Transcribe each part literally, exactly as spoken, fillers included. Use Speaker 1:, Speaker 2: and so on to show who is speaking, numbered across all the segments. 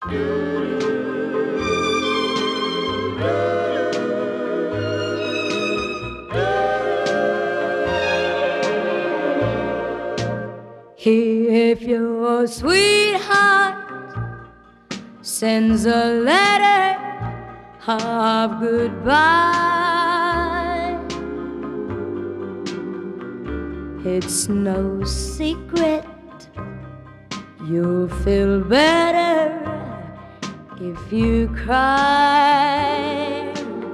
Speaker 1: If your sweetheart sends a letter of goodbye, it's no secret you'll feel better if you cry.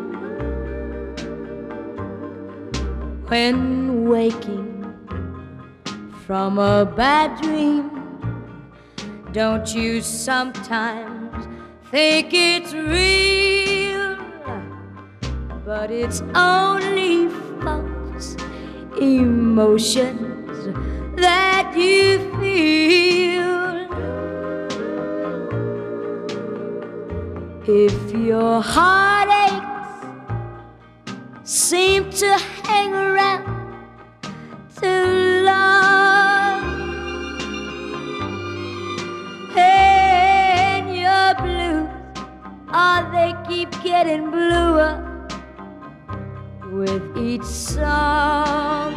Speaker 1: When waking from a bad dream, don't you sometimes think it's real? But it's only false emotions that you feel. If your heartaches seem to hang around too long, and your blues, oh, they keep getting bluer with each song.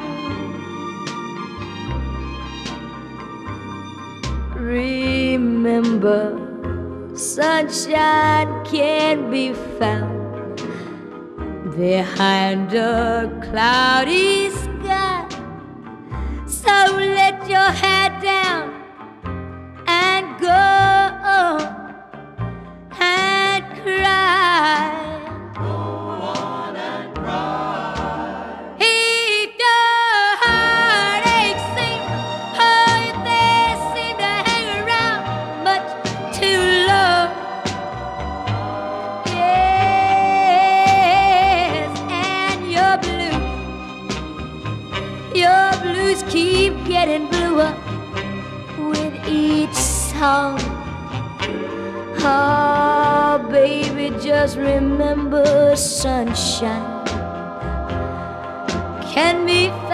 Speaker 1: Remember, sunshine can be found behind a cloudy sky. So let your head down and go and cry. Go on and cry. If your heartaches seem, oh, if they seem to hang around much too long, yes, and your blues, your blues keep getting bluer with each song. Oh, baby, just remember, sunshine can be